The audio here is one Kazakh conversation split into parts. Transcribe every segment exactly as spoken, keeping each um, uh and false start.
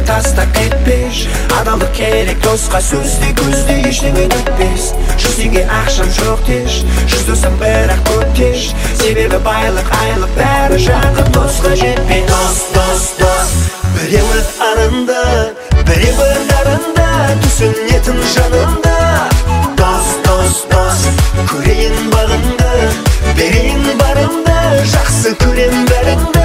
тастап кетпеш. Адалдық керек досқа, сөзде көзде ештеңе өтпес. Жүз теңге ақшам жоқ деш, жүз досым бірақ көп деш. Себебі байлық айлық бәрі жақын досқа жетпей. Дос, дос, дос, біреуі арында, біреуі дарында, түсінетін жанымда. Дос, дос, дос, көрейін бағыңды, берейін барымды, жақсы көрем бәріңді.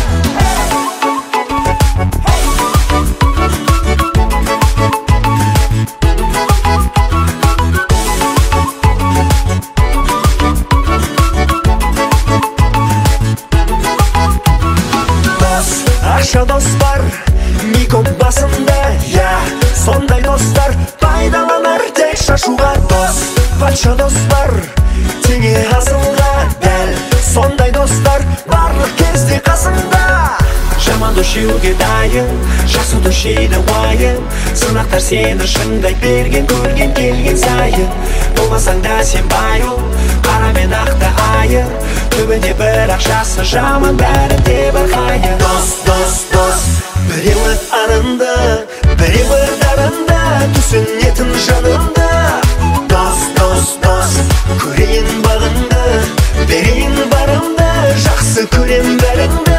Ақша дос бар, ми көп басында, я сондай достар пайдаланар тек шашуға. Дос, патша дос бар, теңе асылға, дәл сондай достар барлық кезде қасында. Жаман дос жеуге дайын, жақсы дос жейді уайым. Сынақтар сені шыңдай берген, көрген келген сайын. Болмасаң да сен байыл, қара мен ақты айыр. Түбінде бір ақшасы жаман, бәрі де бір қайыр. Дос, дос, дос, біреуі арында, біреуі дарында, түсінетін жанымда. Дос, дос, дос, көрейін бағыңды, берейін барымды, жақсы көрем бәріңді.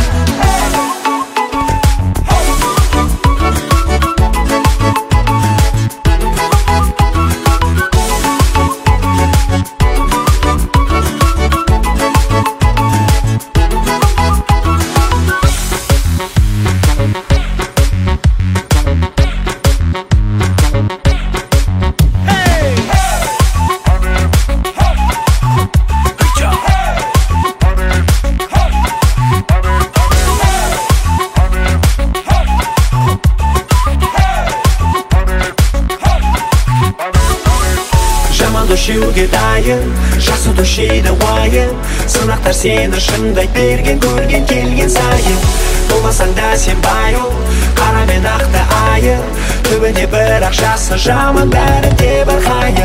Жеуге дайын, жақсы дос жейді уайым. Сынақтар сені шыңдай берген, көрген келген сайын. Болмасаң да сен байыл, қара мен ақты айыр. Түбінде бір ақшасы жаман, бәрі де бір қайыр.